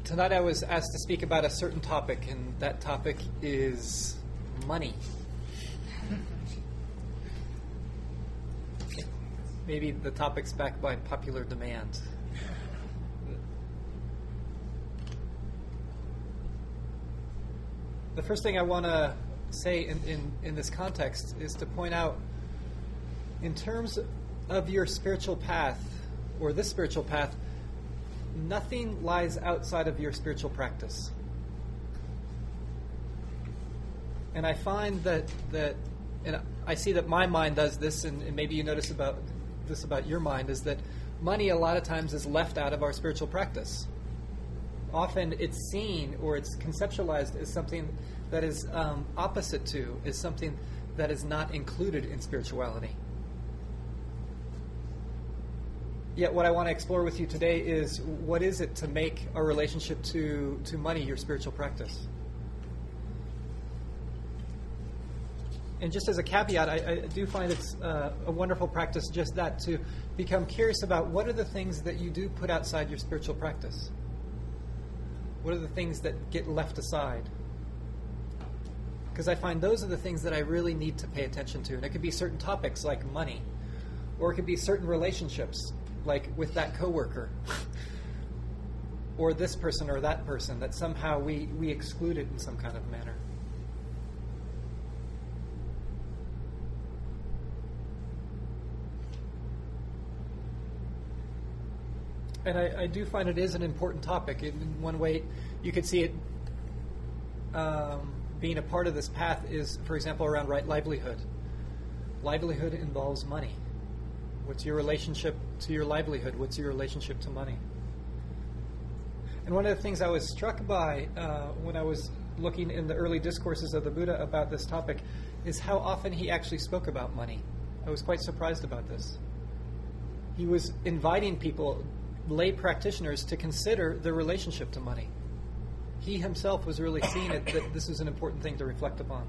Tonight I was asked to speak about a certain topic, and that topic is money. Maybe the topic's backed by popular demand. The first thing I want to say in this context is to point out, in terms of your spiritual path, or this spiritual path, nothing lies outside of your spiritual practice. And I find that and I see that my mind does this, and maybe you notice about your mind, is that money a lot of times is left out of our spiritual practice. Often it's seen or it's conceptualized as something that is opposite to, is something that is not included in spirituality. Yet what I want to explore with you today is, what is it to make a relationship to money your spiritual practice? And just as a caveat, I do find it's a wonderful practice just that, to become curious about what are the things that you do put outside your spiritual practice. What are the things that get left aside? Because I find those are the things that I really need to pay attention to. And it could be certain topics like money, or it could be certain relationships, like with that coworker, or this person or that person, that somehow we exclude it in some kind of manner. And I do find it is an important topic. In one way, you could see it being a part of this path is, for example, around right livelihood. Livelihood involves money. What's your relationship to your livelihood? What's your relationship to money? And one of the things I was struck by when I was looking in the early discourses of the Buddha about this topic is how often he actually spoke about money. I was quite surprised about this. He was inviting people, lay practitioners, to consider their relationship to money. He himself was really seeing it, that this was an important thing to reflect upon.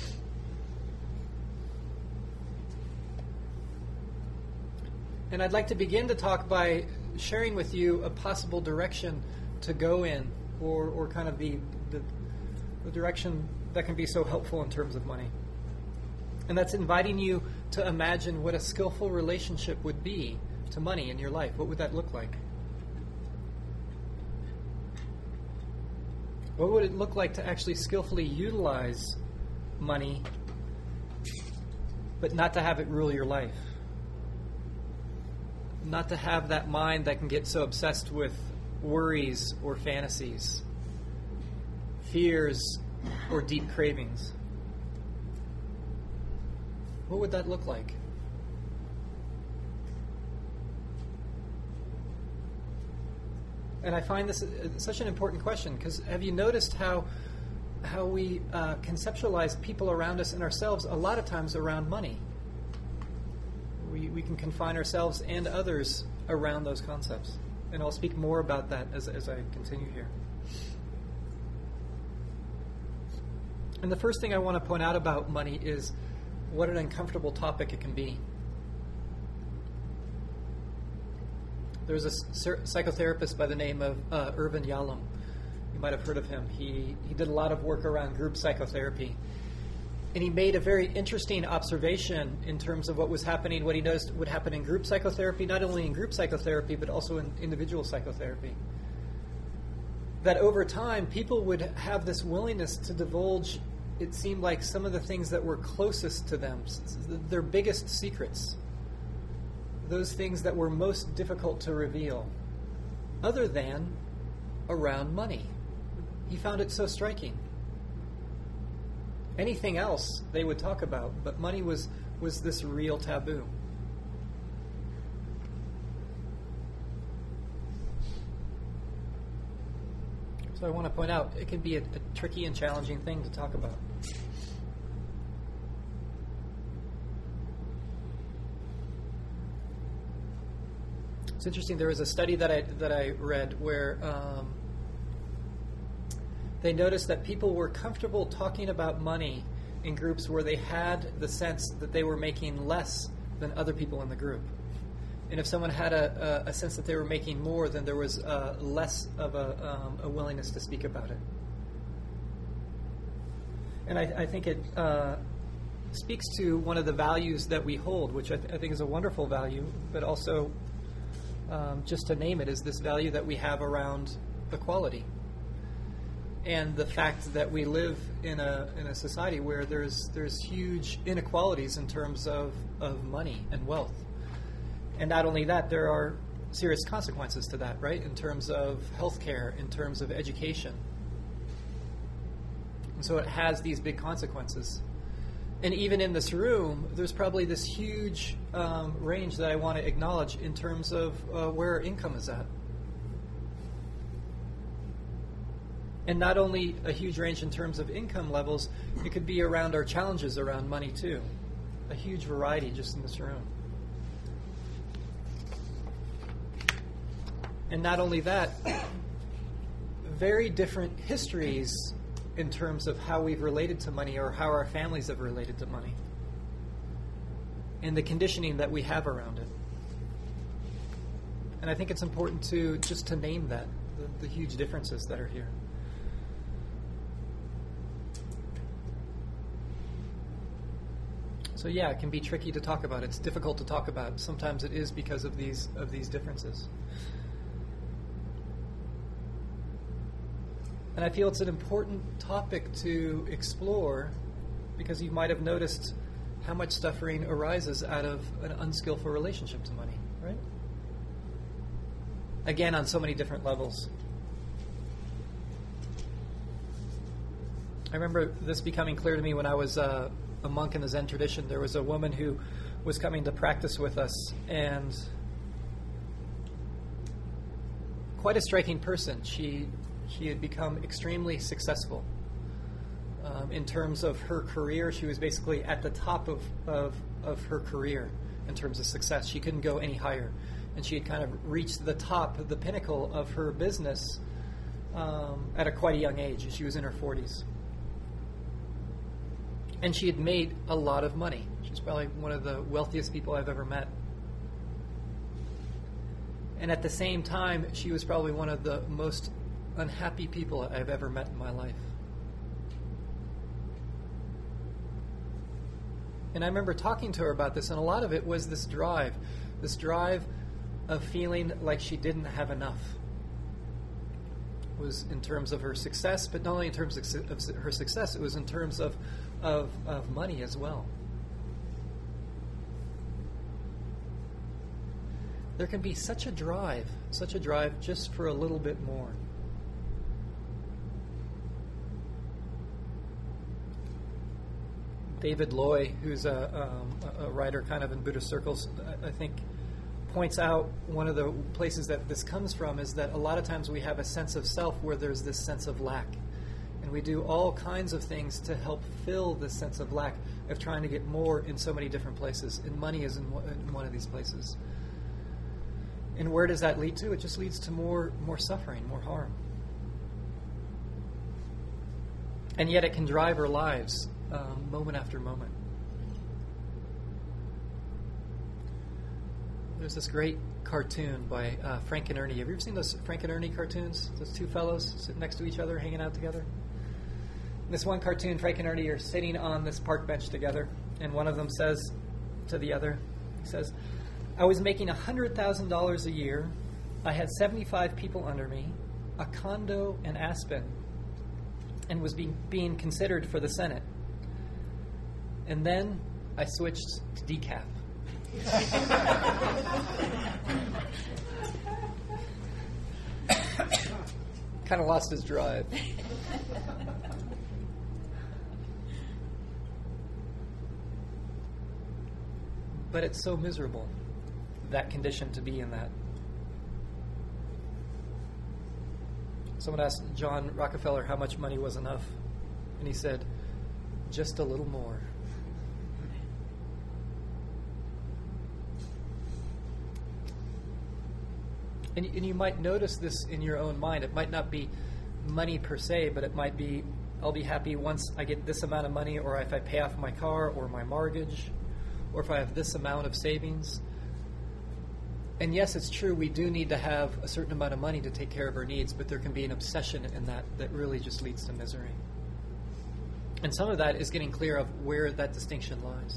And I'd like to begin to talk by sharing with you a possible direction to go in, or kind of the direction that can be so helpful in terms of money. And that's inviting you to imagine what a skillful relationship would be to money in your life. What would that look like? What would it look like to actually skillfully utilize money, but not to have it rule your life? Not to have that mind that can get so obsessed with worries or fantasies, fears or deep cravings. What would that look like? And I find this such an important question, because have you noticed how we conceptualize people around us and ourselves a lot of times around money? We can confine ourselves and others around those concepts. And I'll speak more about that as I continue here. And the first thing I want to point out about money is what an uncomfortable topic it can be. There's a psychotherapist by the name of Irvin Yalom. You might have heard of him. He did a lot of work around group psychotherapy. And he made a very interesting observation in terms of what was happening, what he noticed would happen in group psychotherapy, not only in group psychotherapy, but also in individual psychotherapy. That over time, people would have this willingness to divulge, it seemed like, some of the things that were closest to them, their biggest secrets, those things that were most difficult to reveal, other than around money. He found it so striking. Anything else they would talk about, but money was this real taboo. So I want to point out, it can be a tricky and challenging thing to talk about. It's interesting, there was a study that I read where they noticed that people were comfortable talking about money in groups where they had the sense that they were making less than other people in the group. And if someone had a sense that they were making more, then there was less of a willingness to speak about it. And I think it speaks to one of the values that we hold, which I think is a wonderful value, but also, just to name it, is this value that we have around equality. And the fact that we live in a society where there's huge inequalities in terms of money and wealth. And not only that, there are serious consequences to that, right? In terms of healthcare, in terms of education. And so it has these big consequences. And even in this room, there's probably this huge range that I want to acknowledge in terms of where our income is at. And not only a huge range in terms of income levels, it could be around our challenges around money too. A huge variety just in this room. And not only that, very different histories in terms of how we've related to money or how our families have related to money. And the conditioning that we have around it. And I think it's important to just to name that, the huge differences that are here. So yeah, it can be tricky to talk about. It's difficult to talk about. Sometimes it is because of these differences. And I feel it's an important topic to explore because you might have noticed how much suffering arises out of an unskillful relationship to money, right? Again, on so many different levels. I remember this becoming clear to me when I was a monk in the Zen tradition. There was a woman who was coming to practice with us, and quite a striking person. She had become extremely successful in terms of her career. She was basically at the top of her career in terms of success. She couldn't go any higher. And she had kind of reached the top, the pinnacle of her business at quite a young age. She was in her 40s. And she had made a lot of money. She's probably one of the wealthiest people I've ever met. And at the same time, she was probably one of the most unhappy people I've ever met in my life. And I remember talking to her about this, and a lot of it was this drive of feeling like she didn't have enough. It was in terms of her success, but not only in terms of her success, it was in terms of money as well. There can be such a drive just for a little bit more. David Loy, who's a writer kind of in Buddhist circles, I think points out one of the places that this comes from is that a lot of times we have a sense of self where there's this sense of lack. And we do all kinds of things to help fill this sense of lack, of trying to get more in so many different places. And money is in one of these places. And where does that lead to? It just leads to more suffering, more harm. And yet it can drive our lives moment after moment. There's this great cartoon by Frank and Ernie. Have you ever seen those Frank and Ernie cartoons? Those two fellows sitting next to each other, hanging out together? In this one cartoon, Frank and Ernie are sitting on this park bench together, and one of them says to the other, he says, "I was making $100,000 a year. I had 75 people under me, a condo in Aspen, and was being considered for the Senate. And then I switched to decaf." Kind of lost his drive. But it's so miserable, that condition, to be in that. Someone asked John Rockefeller how much money was enough, and he said, "Just a little more." And you might notice this in your own mind. It might not be money per se, but it might be, I'll be happy once I get this amount of money, or if I pay off my car or my mortgage, or if I have this amount of savings. And yes, it's true, we do need to have a certain amount of money to take care of our needs, but there can be an obsession in that really just leads to misery. And some of that is getting clear of where that distinction lies.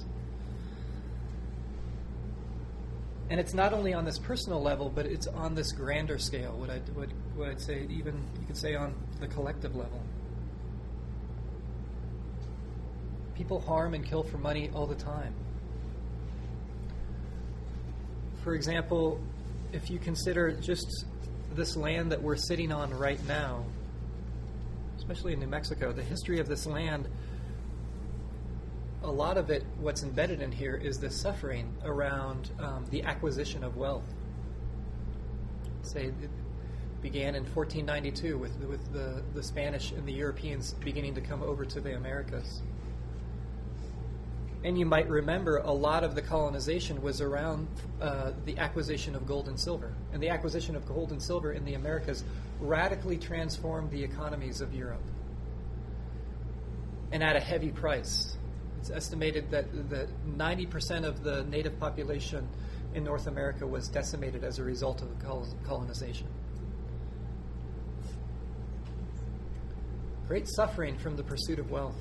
And it's not only on this personal level, but it's on this grander scale, what I'd say, even you could say on the collective level. People harm and kill for money all the time. For example, if you consider just this land that we're sitting on right now, especially in New Mexico, the history of this land, a lot of it, what's embedded in here is the suffering around the acquisition of wealth. Say it began in 1492 with the Spanish and the Europeans beginning to come over to the Americas. And you might remember a lot of the colonization was around the acquisition of gold and silver. And the acquisition of gold and silver in the Americas radically transformed the economies of Europe. And at a heavy price. It's estimated that 90% of the native population in North America was decimated as a result of the colonization. Great suffering from the pursuit of wealth.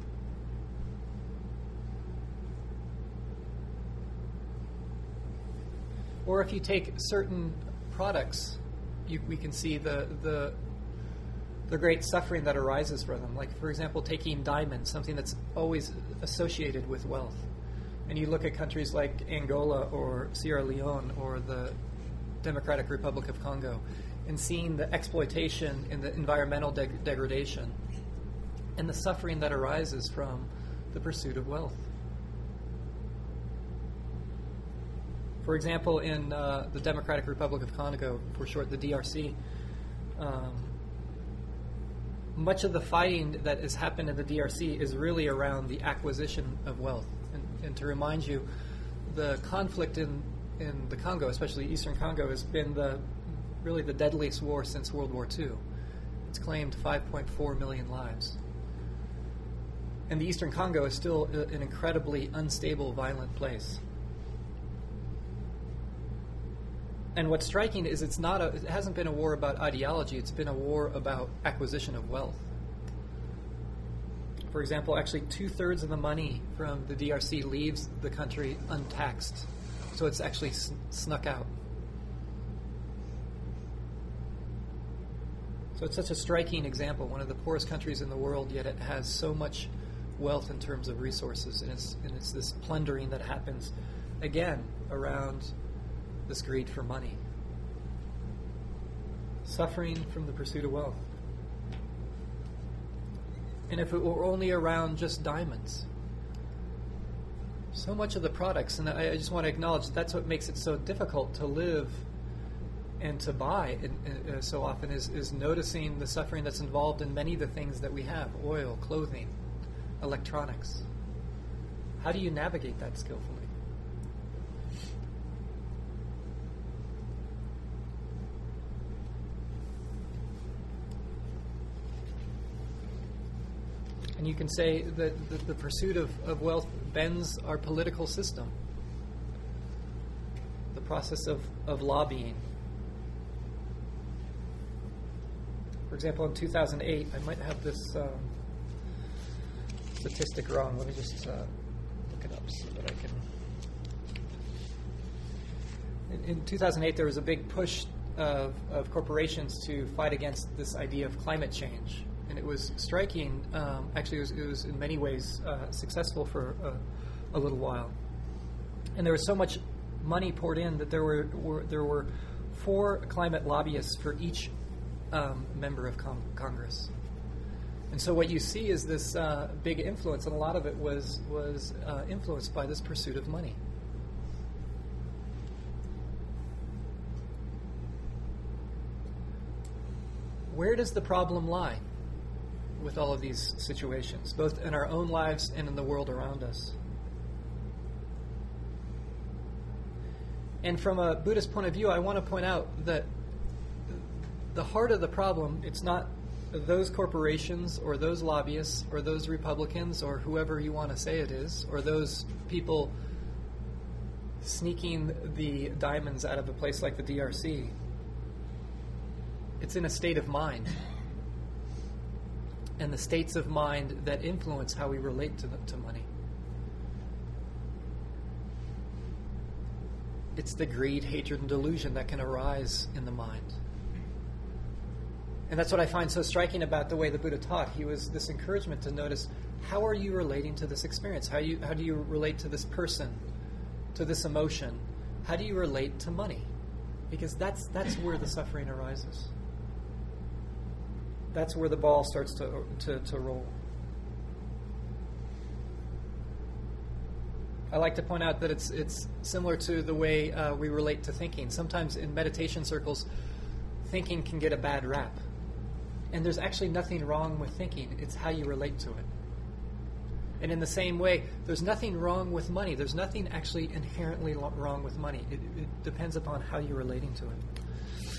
Or if you take certain products, we can see the great suffering that arises from them. Like, for example, taking diamonds, something that's always associated with wealth. And you look at countries like Angola or Sierra Leone or the Democratic Republic of Congo and seeing the exploitation and the environmental degradation and the suffering that arises from the pursuit of wealth. For example, in the Democratic Republic of Congo, for short, the DRC, much of the fighting that has happened in the DRC is really around the acquisition of wealth. And to remind you, the conflict in the Congo, especially Eastern Congo, has been really the deadliest war since World War II. It's claimed 5.4 million lives. And the Eastern Congo is still an incredibly unstable, violent place. And what's striking is it hasn't been a war about ideology, it's been a war about acquisition of wealth. For example, actually 2/3 of the money from the DRC leaves the country untaxed. So it's actually snuck out. So it's such a striking example, one of the poorest countries in the world, yet it has so much wealth in terms of resources. And it's this plundering that happens, again, around this greed for money. Suffering from the pursuit of wealth. And if it were only around just diamonds, so much of the products, and I just want to acknowledge that's what makes it so difficult to live and to buy so often is noticing the suffering that's involved in many of the things that we have: oil, clothing, electronics. How do you navigate that skillfully? And you can say that the pursuit of wealth bends our political system. The process of lobbying. For example, in 2008, I might have this statistic wrong. Let me just look it up so that I can. In 2008, there was a big push of corporations to fight against this idea of climate change. And it was striking. Actually, it was in many ways successful for a little while. And there was so much money poured in that there were 4 climate lobbyists for each member of Congress. And so what you see is this big influence, and a lot of it was influenced by this pursuit of money. Where does the problem lie with all of these situations, both in our own lives and in the world around us? And from a Buddhist point of view, I want to point out that the heart of the problem, it's not those corporations or those lobbyists or those Republicans or whoever you want to say it is, or those people sneaking the diamonds out of a place like the DRC. It's in a state of mind. And the states of mind that influence how we relate to money. It's the greed, hatred, and delusion that can arise in the mind. And that's what I find so striking about the way the Buddha taught. He was this encouragement to notice, how are you relating to this experience? How do you relate to this person, to this emotion? How do you relate to money? Because that's where the suffering arises. That's where the ball starts to roll. I like to point out that it's similar to the way we relate to thinking. Sometimes in meditation circles, thinking can get a bad rap. And there's actually nothing wrong with thinking. It's how you relate to it. And in the same way, there's nothing wrong with money. There's nothing actually inherently wrong with money. It depends upon how you're relating to it.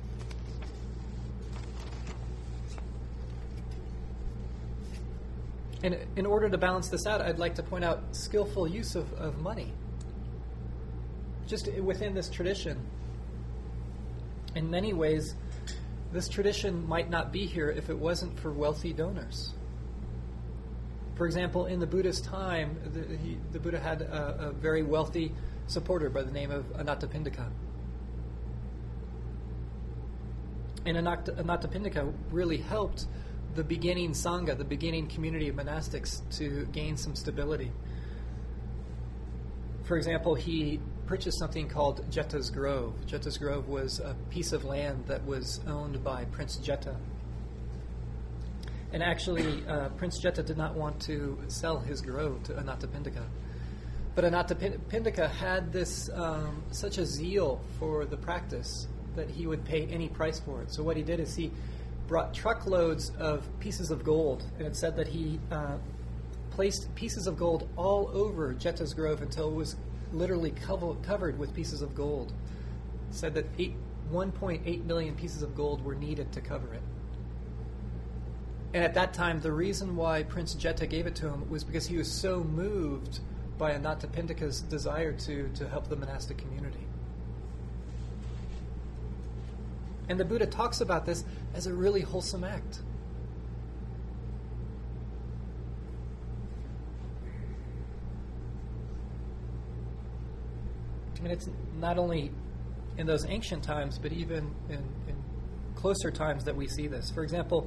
And in order to balance this out, I'd like to point out skillful use of money. Just within this tradition, in many ways, this tradition might not be here if it wasn't for wealthy donors. For example, in the Buddha's time, the Buddha had a very wealthy supporter by the name of Anathapindika. And Anathapindika really helped the beginning Sangha, the beginning community of monastics, to gain some stability. For example, he purchased something called Jetta's Grove. Jetta's Grove was a piece of land that was owned by Prince Jetta. And actually, Prince Jetta did not want to sell his grove to Anathapindika. But Anathapindika had this such a zeal for the practice that he would pay any price for it. So what he did is he brought truckloads of pieces of gold, and it said that he placed pieces of gold all over Jetta's Grove until it was literally covered with pieces of gold. It said that 1.8 million pieces of gold were needed to cover it. And at that time, the reason why Prince Jetta gave it to him was because he was so moved by Anathapindika's desire to help the monastic community. And the Buddha talks about this as a really wholesome act. I mean, it's not only in those ancient times, but even in closer times that we see this. For example,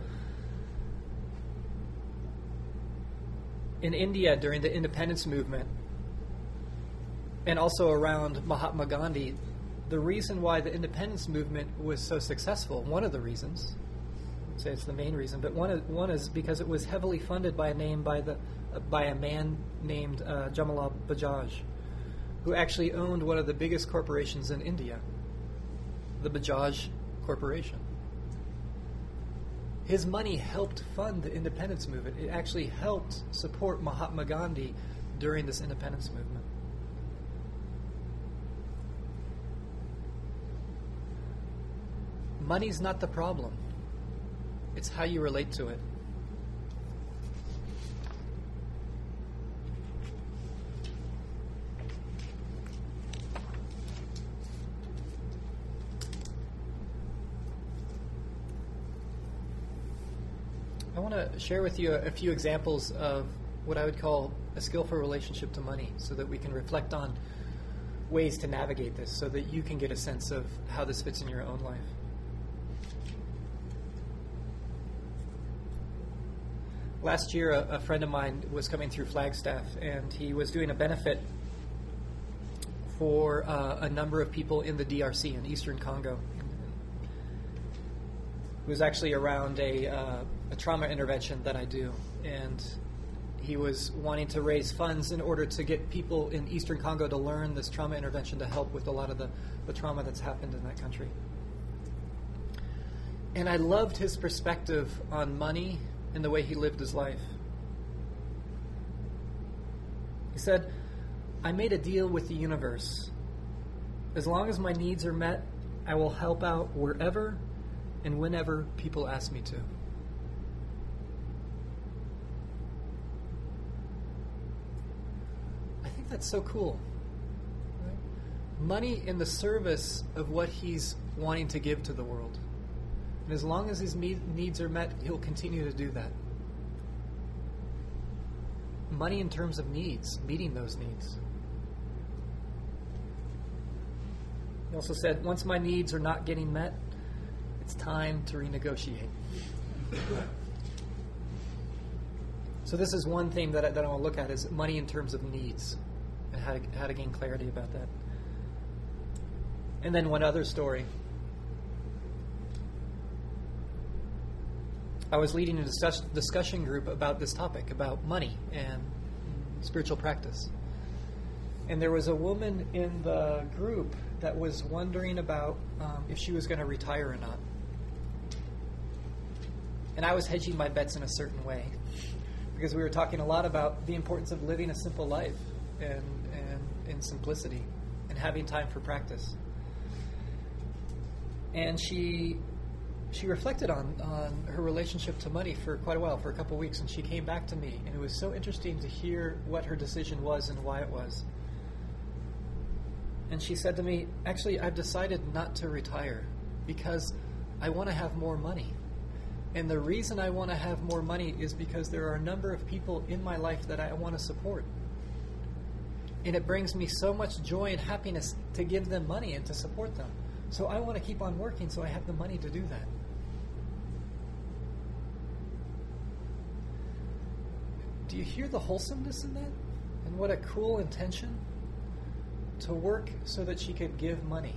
in India during the independence movement, and also around Mahatma Gandhi, the reason why the independence movement was so successful, one of the reasons, I'd say it's the main reason, but one is because it was heavily funded by a man named Jamalal Bajaj, who actually owned one of the biggest corporations in India, the Bajaj Corporation. His money helped fund the independence movement. It actually helped support Mahatma Gandhi during this independence movement. Money's not the problem. It's how you relate to it. I want to share with you a few examples of what I would call a skillful relationship to money, so that we can reflect on ways to navigate this, so that you can get a sense of how this fits in your own life. Last year, a friend of mine was coming through Flagstaff, and he was doing a benefit for a number of people in the DRC, in Eastern Congo. It was actually around a trauma intervention that I do, and he was wanting to raise funds in order to get people in Eastern Congo to learn this trauma intervention to help with a lot of the trauma that's happened in that country. And I loved his perspective on money and the way he lived his life. He said, "I made a deal with the universe. As long as my needs are met, I will help out wherever and whenever people ask me to." I think that's so cool. Right? money in the service of what he's wanting to give to the world. And as long as his needs are met, he'll continue to do that. Money in terms of needs, meeting those needs. He also said, once my needs are not getting met, it's time to renegotiate. So this is one thing that I want to look at, is money in terms of needs and how to gain clarity about that. And then one other story. I was leading a discussion group about this topic, about money and spiritual practice. And there was a woman in the group that was wondering about if she was going to retire or not. And I was hedging my bets in a certain way, because we were talking a lot about the importance of living a simple life and in simplicity and having time for practice. And she reflected on her relationship to money for quite a while, for a couple of weeks, and she came back to me, and it was so interesting to hear what her decision was and why it was. And she said to me, actually, I've decided not to retire because I want to have more money. And the reason I want to have more money is because there are a number of people in my life that I want to support. And it brings me so much joy and happiness to give them money and to support them. So I want to keep on working so I have the money to do that. Do you hear the wholesomeness in that? And what a cool intention to work so that she could give money.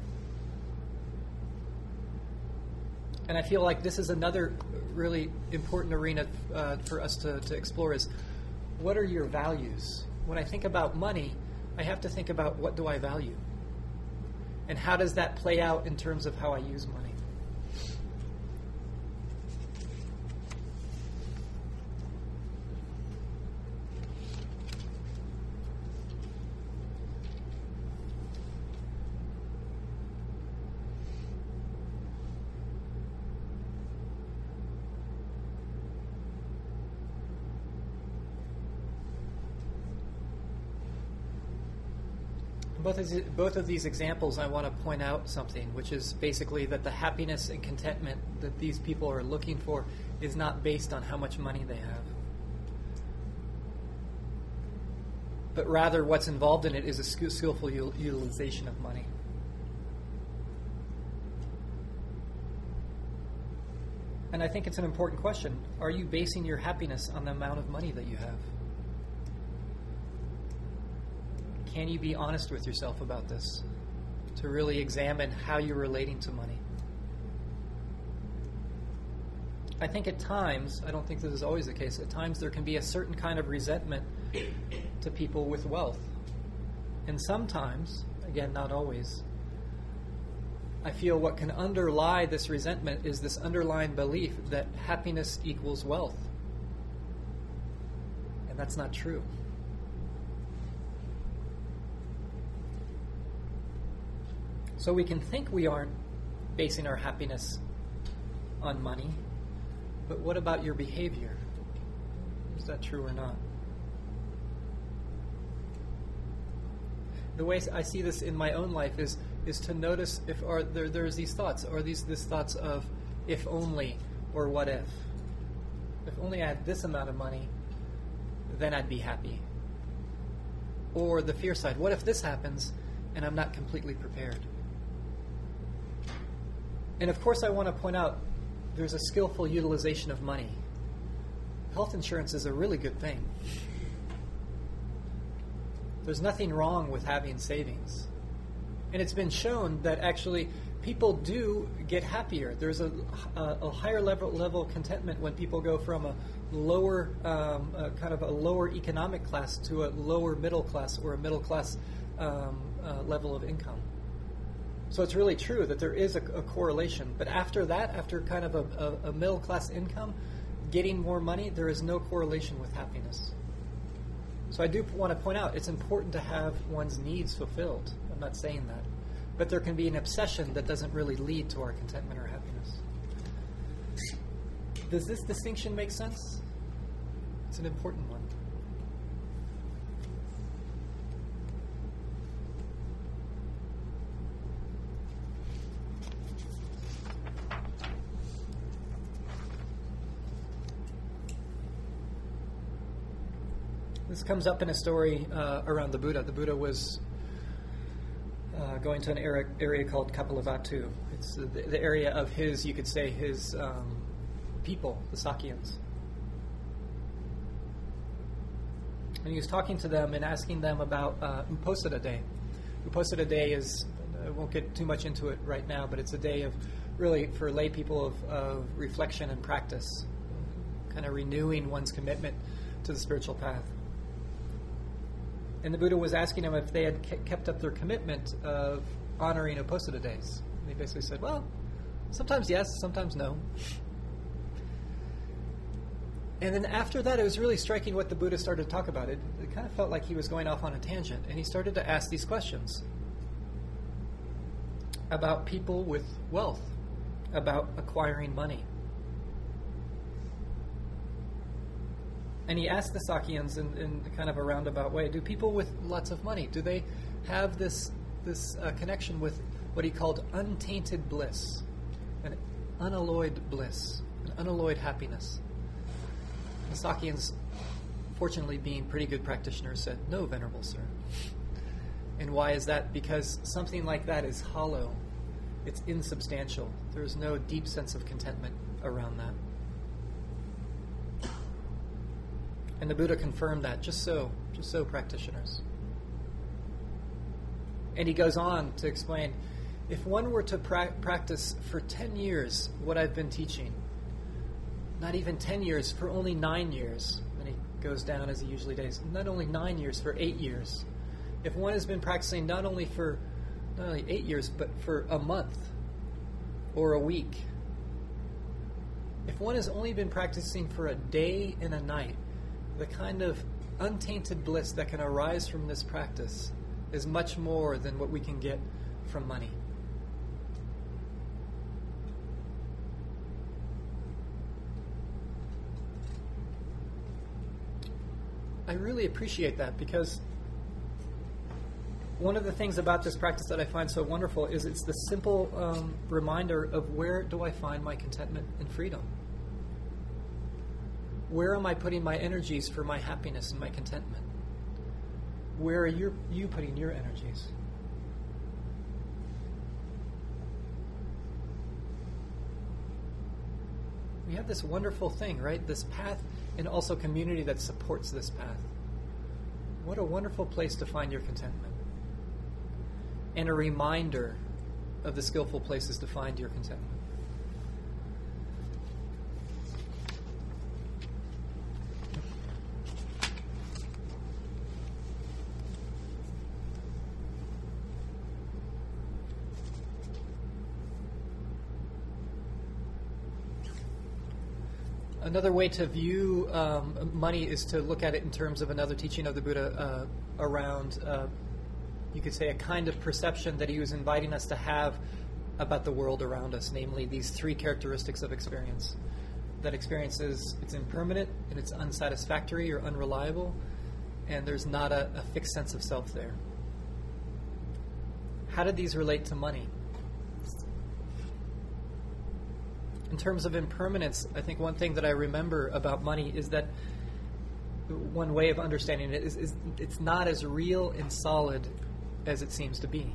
And I feel like this is another really important arena for us to explore, is what are your values? When I think about money, I have to think about, what do I value? And how does that play out in terms of how I use money? Both of these examples, I want to point out something, which is basically that the happiness and contentment that these people are looking for is not based on how much money they have. But rather, what's involved in it is a skillful utilization of money. And I think it's an important question. Are you basing your happiness on the amount of money that you have? Can you be honest with yourself about this, to really examine how you're relating to money? I think at times, I don't think this is always the case, at times there can be a certain kind of resentment to people with wealth. And sometimes, again, not always, I feel what can underlie this resentment is this underlying belief that happiness equals wealth. And that's not true. So we can think we aren't basing our happiness on money, but what about your behavior? Is that true or not? The way I see this in my own life is to notice if there's these thoughts, or these thoughts of if only, or what if. If only I had this amount of money, then I'd be happy. Or the fear side, what if this happens and I'm not completely prepared? And of course I want to point out there's a skillful utilization of money. Health insurance is a really good thing. There's nothing wrong with having savings. And it's been shown that actually people do get happier. There's a higher level of contentment when people go from a lower, kind of a lower economic class to a lower middle class or a middle class level of income. So it's really true that there is a correlation. But after that, after kind of a middle class income, getting more money, there is no correlation with happiness. So I do want to point out it's important to have one's needs fulfilled. I'm not saying that. But there can be an obsession that doesn't really lead to our contentment or happiness. Does this distinction make sense? It's an important one. This comes up in a story around the Buddha. The Buddha was going to an area called Kapilavatthu. It's the area of his, you could say, his people, the Sakyans. And he was talking to them and asking them about Uposatha Day. Uposatha Day is, I won't get too much into it right now, but it's a day of really for lay people of reflection and practice, kind of renewing one's commitment to the spiritual path. And the Buddha was asking them if they had kept up their commitment of honoring Uposatha days. And he basically said, well, sometimes yes, sometimes no. And then after that, it was really striking what the Buddha started to talk about. It kind of felt like he was going off on a tangent. And he started to ask these questions about people with wealth, about acquiring money. And he asked the Sakyans in kind of a roundabout way, do people with lots of money, do they have this connection with what he called untainted bliss, an unalloyed bliss, an unalloyed happiness? The Sakyans, fortunately being pretty good practitioners, said, no, Venerable Sir. And why is that? Because something like that is hollow. It's insubstantial. There is no deep sense of contentment around that. And the Buddha confirmed that, just so practitioners. And he goes on to explain, if one were to practice for 10 years what I've been teaching, not even 10 years, for only 9 years, and he goes down as he usually does, not only 9 years, for 8 years. If one has been practicing not only 8 years, but for a month or a week, if one has only been practicing for a day and a night, the kind of untainted bliss that can arise from this practice is much more than what we can get from money. I really appreciate that, because one of the things about this practice that I find so wonderful is it's the simple reminder of where do I find my contentment and freedom? Where am I putting my energies for my happiness and my contentment? Where are you putting your energies? We have this wonderful thing, right? This path, and also community that supports this path. What a wonderful place to find your contentment. And a reminder of the skillful places to find your contentment. Another way to view money is to look at it in terms of another teaching of the Buddha around, you could say, a kind of perception that he was inviting us to have about the world around us, namely these three characteristics of experience. That experience is, it's impermanent, and it's unsatisfactory or unreliable, and there's not a fixed sense of self there. How did these relate to money? In terms of impermanence, I think one thing that I remember about money is that one way of understanding it is it's not as real and solid as it seems to be.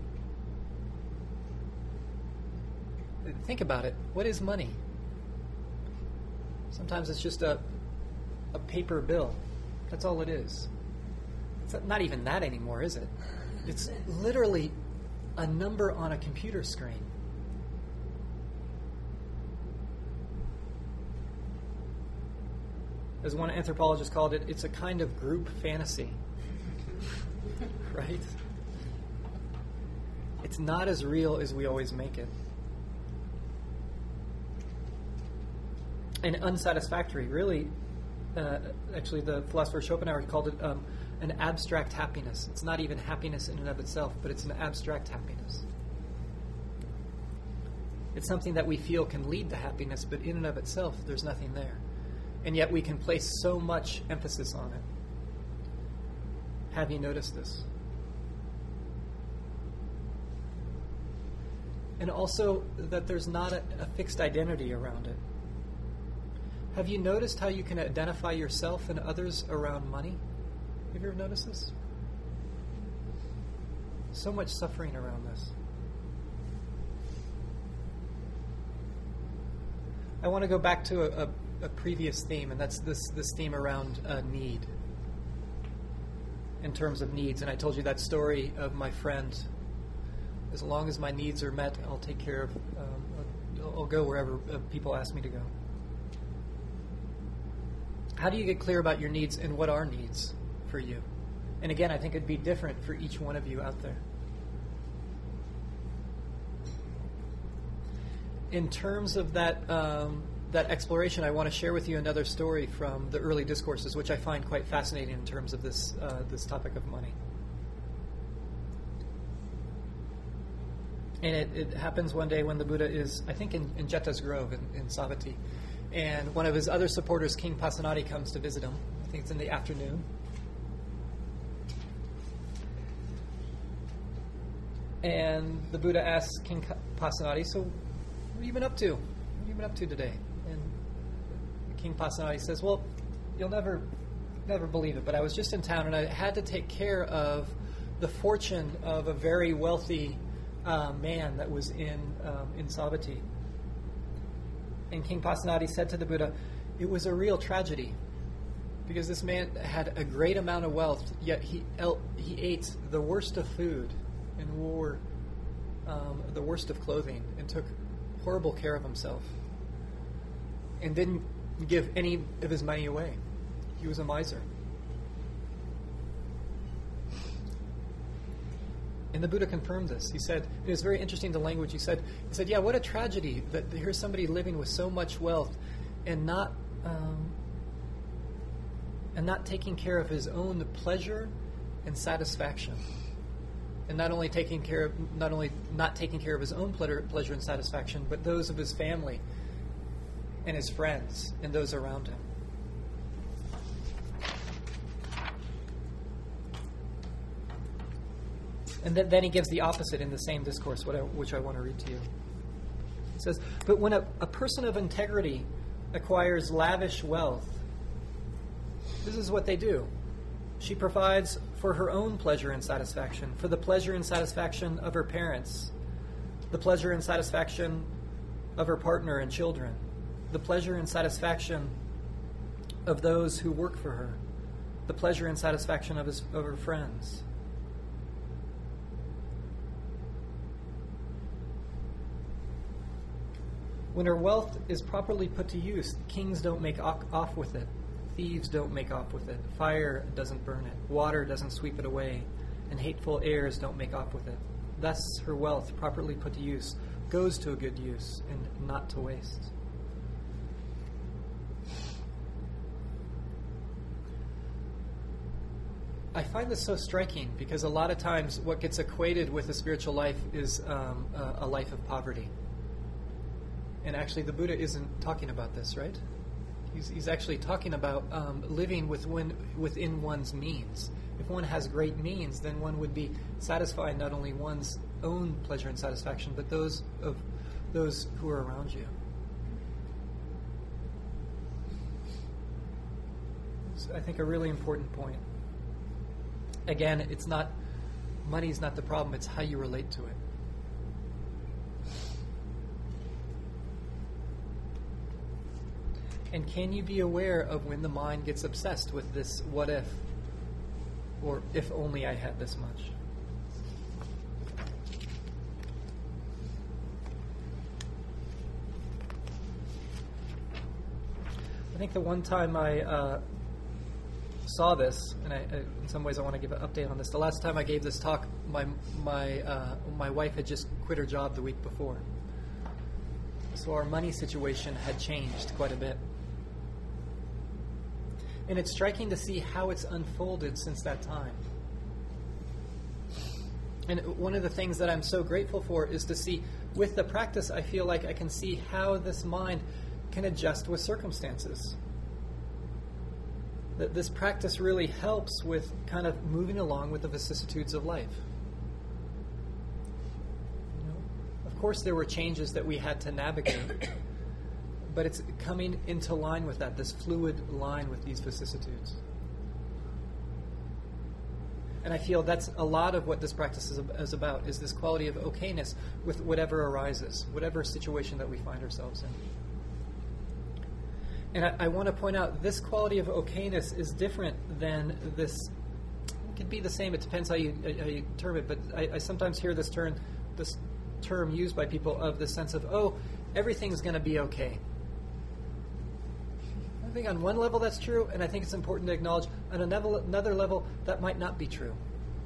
Think about it. What is money? Sometimes it's just a paper bill. That's all it is. It's not even that anymore, is it? It's literally a number on a computer screen. As one anthropologist called it, it's a kind of group fantasy. Right? It's not as real as we always make it. And unsatisfactory, really, actually the philosopher Schopenhauer called it an abstract happiness. It's not even happiness in and of itself, but it's an abstract happiness. It's something that we feel can lead to happiness, but in and of itself, there's nothing there. And yet we can place so much emphasis on it. Have you noticed this? And also that there's not a fixed identity around it. Have you noticed how you can identify yourself and others around money? Have you ever noticed this? So much suffering around this. I want to go back to a previous theme, and that's this theme around need. In terms of needs, and I told you that story of my friend. As long as my needs are met, I'll take care of. I'll go wherever people ask me to go. How do you get clear about your needs and what are needs for you? And again, I think it'd be different for each one of you out there. In terms of that exploration, I want to share with you another story from the early discourses, which I find quite fascinating in terms of this topic of money. And it happens one day when the Buddha is, I think, in Jeta's Grove in Savatthi. And one of his other supporters, King Pasenadi, comes to visit him. I think it's in the afternoon. And the Buddha asks King Pasenadi, so what have you been up to? What have you been up to today? And King Pasenadi says, well, you'll never believe it, but I was just in town and I had to take care of the fortune of a very wealthy man that was in Savatthi. And King Pasenadi said to the Buddha, it was a real tragedy because this man had a great amount of wealth, yet he ate the worst of food and wore the worst of clothing and took horrible care of himself and didn't give any of his money away. He was a miser. And the Buddha confirmed this. He said, it was very interesting, the language he said, yeah, what a tragedy that here's somebody living with so much wealth and not taking care of his own pleasure and satisfaction. And not only not taking care of his own pleasure and satisfaction, but those of his family and his friends and those around him. And then he gives the opposite in the same discourse, which I want to read to you. He says, but when a person of integrity acquires lavish wealth, this is what they do. She provides for her own pleasure and satisfaction, for the pleasure and satisfaction of her parents, the pleasure and satisfaction of her partner and children, the pleasure and satisfaction of those who work for her, the pleasure and satisfaction of her friends. When her wealth is properly put to use, kings don't make off with it. Thieves don't make off with it. Fire doesn't burn it. Water doesn't sweep it away. And hateful airs don't make off with it. Thus, her wealth, properly put to use, goes to a good use and not to waste. I find this so striking because a lot of times what gets equated with a spiritual life is a life of poverty. And actually, the Buddha isn't talking about this, right? He's actually talking about living within one's means. If one has great means, then one would be satisfying not only one's own pleasure and satisfaction, but those of those who are around you. So I think a really important point. Again, money's not the problem, it's how you relate to it. And can you be aware of when the mind gets obsessed with this what if, or if only I had this much? I think the one time I saw this, and in some ways I want to give an update on this. The last time I gave this talk, my wife had just quit her job the week before. So our money situation had changed quite a bit. And it's striking to see how it's unfolded since that time. And one of the things that I'm so grateful for is to see, with the practice, I feel like I can see how this mind can adjust with circumstances. That this practice really helps with kind of moving along with the vicissitudes of life. Of course, there were changes that we had to navigate. But it's coming into line with that, this fluid line with these vicissitudes. And I feel that's a lot of what this practice is about, is this quality of okayness with whatever arises, whatever situation that we find ourselves in. And I want to point out, this quality of okayness is different than this. It could be the same, it depends how you term it, but I sometimes hear this term used by people of the sense of, oh, everything's going to be okay. I think on one level that's true, and I think it's important to acknowledge on another level that might not be true.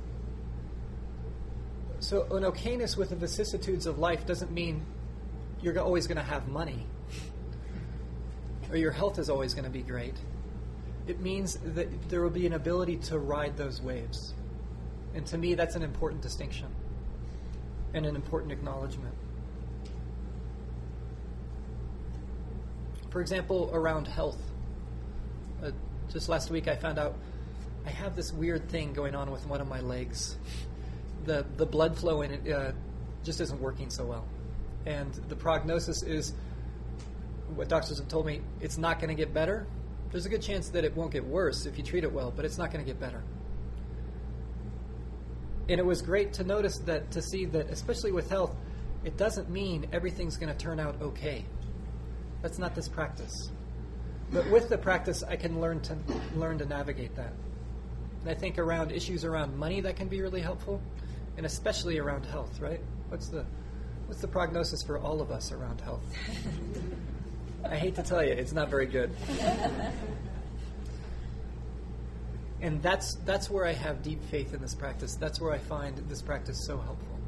So an okayness with the vicissitudes of life doesn't mean you're always going to have money or your health is always going to be great. It means that there will be an ability to ride those waves. And to me, that's an important distinction and an important acknowledgement. For example, around health. Just last week I found out I have this weird thing going on with one of my legs. The blood flow in it just isn't working so well. And the prognosis is, what doctors have told me, it's not going to get better. There's a good chance that it won't get worse if you treat it well, but it's not going to get better. And it was great to notice that, to see that, especially with health, it doesn't mean everything's going to turn out okay. That's not this practice. But with the practice, I can learn to navigate that. And I think around issues around money, that can be really helpful, and especially around health, right? What's the prognosis for all of us around health? I hate to tell you, it's not very good. And that's where I have deep faith in this practice. That's where I find this practice so helpful.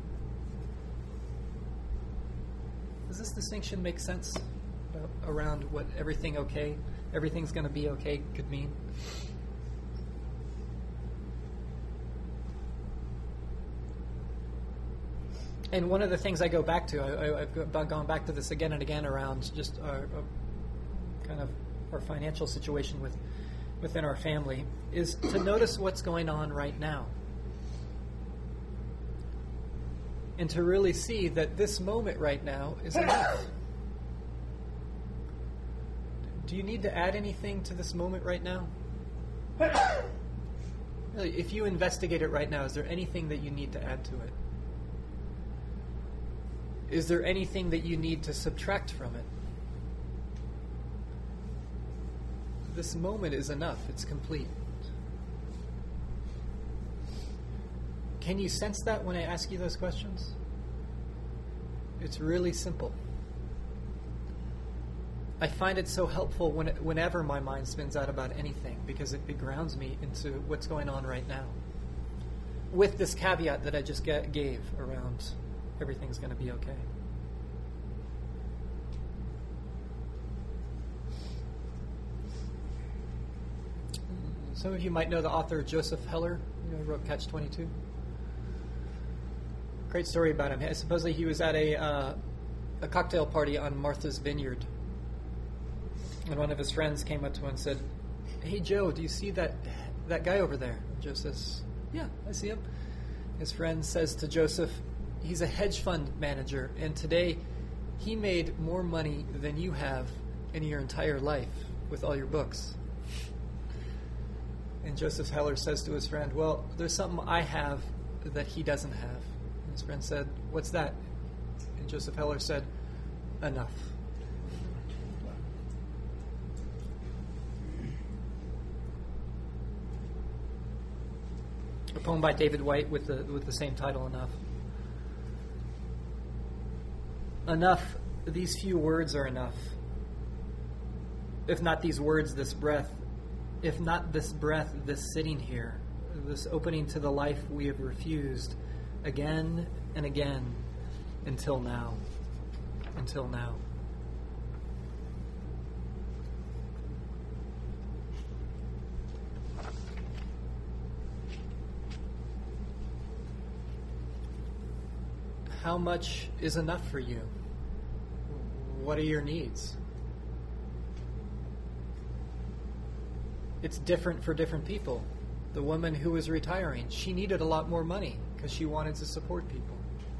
Does this distinction make sense around what everything's going to be okay could mean? And one of the things I go back to, I've gone back to this again and again around just our financial situation within our family, is to notice what's going on right now. And to really see that this moment right now is enough. Do you need to add anything to this moment right now? Really, if you investigate it right now, is there anything that you need to add to it? Is there anything that you need to subtract from it? This moment is enough. It's complete. Can you sense that when I ask you those questions? It's really simple. I find it so helpful whenever my mind spins out about anything, because it grounds me into what's going on right now. With this caveat that I just gave around everything's going to be okay. Some of you might know the author Joseph Heller, who wrote Catch-22. Great story about him. Supposedly he was at a cocktail party on Martha's Vineyard. And one of his friends came up to him and said, "Hey, Joe, do you see that guy over there?" Joe says, "Yeah, I see him." His friend says to Joseph, "He's a hedge fund manager, and today he made more money than you have in your entire life with all your books." And Joseph Heller says to his friend, "Well, there's something I have that he doesn't have." And his friend said, "What's that?" And Joseph Heller said, "Enough." A poem by David White with the same title, Enough. Enough, these few words are enough. If not these words, this breath. If not this breath, this sitting here. This opening to the life we have refused again and again until now. Until now. How much is enough for you? What are your needs? It's different for different people. The woman who was retiring, she needed a lot more money because she wanted to support people.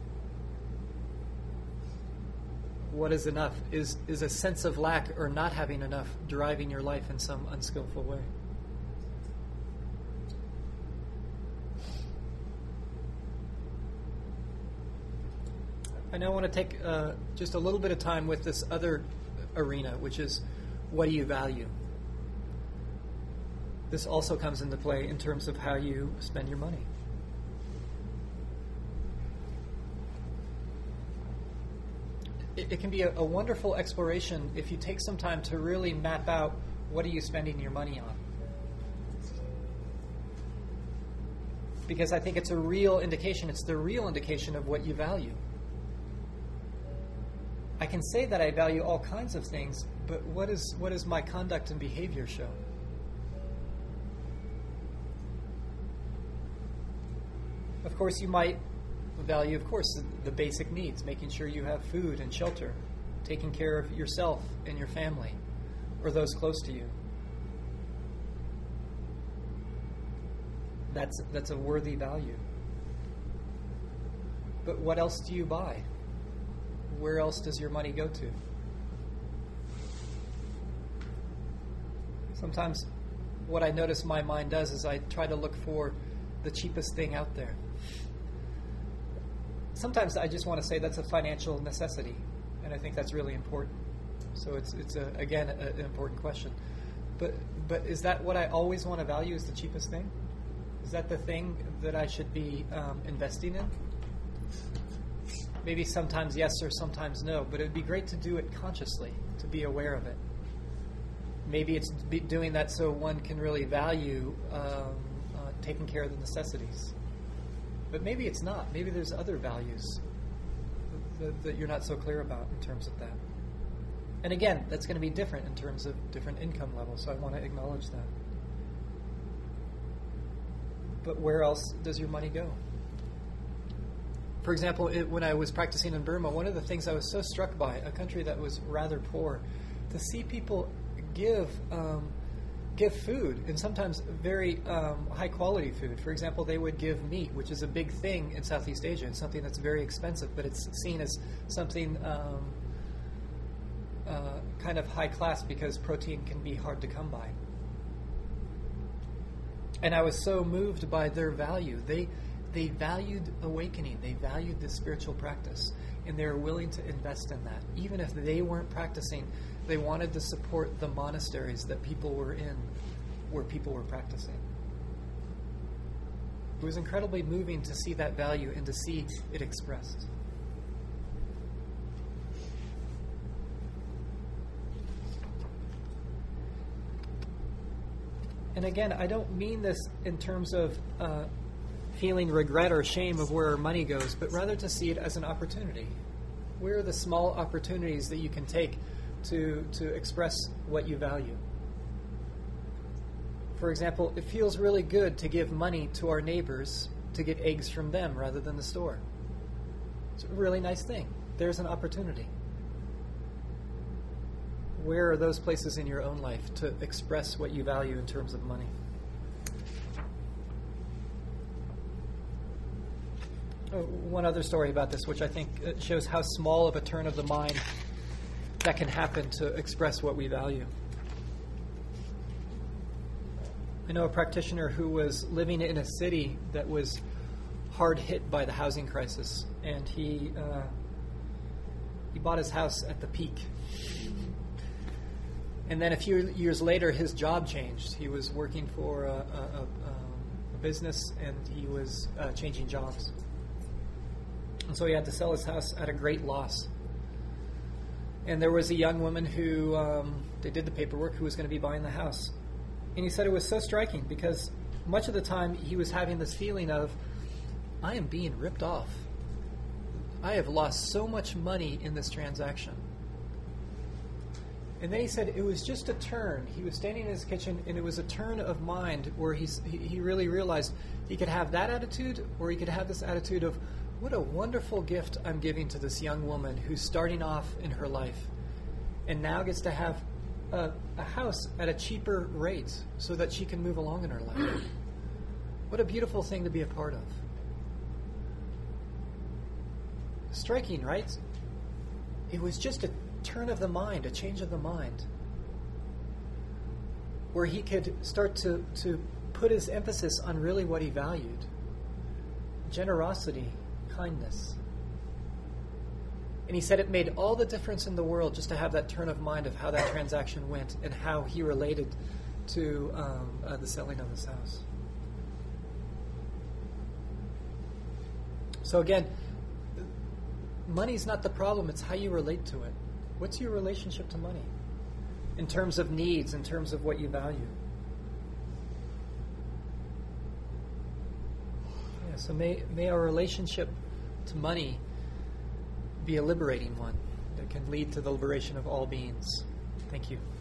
What is enough? Is a sense of lack or not having enough driving your life in some unskillful way? I now want to take just a little bit of time with this other arena, which is, what do you value? This also comes into play in terms of how you spend your money. It can be a wonderful exploration if you take some time to really map out, what are you spending your money on? Because I think it's a real indication. It's the real indication of what you value. I can say that I value all kinds of things, but what does my conduct and behavior show? Of course, you might value, the basic needs, making sure you have food and shelter, taking care of yourself and your family, or those close to you. That's a worthy value. But what else do you buy? Where else does your money go to? Sometimes what I notice my mind does is I try to look for the cheapest thing out there. Sometimes I just want to say that's a financial necessity, and I think that's really important. So it's again an important question. But is that what I always want to value, is the cheapest thing? Is that the thing that I should be investing in? Maybe sometimes yes or sometimes no, but it would be great to do it consciously, to be aware of it. Maybe it's doing that so one can really value taking care of the necessities. But maybe it's not. Maybe there's other values that you're not so clear about in terms of that. And again, that's going to be different in terms of different income levels, so I want to acknowledge that. But where else does your money go? For example, when I was practicing in Burma, one of the things I was so struck by, a country that was rather poor, to see people give food, and sometimes very high-quality food. For example, they would give meat, which is a big thing in Southeast Asia. It's something that's very expensive, but it's seen as something kind of high class because protein can be hard to come by. And I was so moved by their value. They valued awakening. They valued this spiritual practice, and they were willing to invest in that. Even if they weren't practicing, they wanted to support the monasteries that people were in, where people were practicing. It was incredibly moving to see that value and to see it expressed. And again, I don't mean this in terms of feeling regret or shame of where our money goes, but rather to see it as an opportunity. Where are the small opportunities that you can take to express what you value? For example, it feels really good to give money to our neighbors to get eggs from them rather than the store. It's a really nice thing. There's an opportunity. Where are those places in your own life to express what you value in terms of money? One other story about this, which I think shows how small of a turn of the mind that can happen to express what we value. I know a practitioner who was living in a city that was hard hit by the housing crisis, and he bought his house at the peak. And then a few years later, his job changed. He was working for a business, and he was changing jobs. And so he had to sell his house at a great loss. And there was a young woman who, they did the paperwork, who was going to be buying the house. And he said it was so striking because much of the time he was having this feeling of, I am being ripped off. I have lost so much money in this transaction. And then he said it was just a turn. He was standing in his kitchen, and it was a turn of mind where he really realized he could have that attitude, or he could have this attitude of, what a wonderful gift I'm giving to this young woman who's starting off in her life and now gets to have a house at a cheaper rate so that she can move along in her life. What a beautiful thing to be a part of. Striking, right? It was just a turn of the mind, a change of the mind, where he could start to put his emphasis on really what he valued. Generosity, kindness. And he said it made all the difference in the world just to have that turn of mind of how that transaction went and how he related to the selling of his house. So again, money's not the problem, it's how you relate to it. What's your relationship to money? In terms of needs, in terms of what you value. Yeah, so may our relationship to money be a liberating one that can lead to the liberation of all beings. Thank you.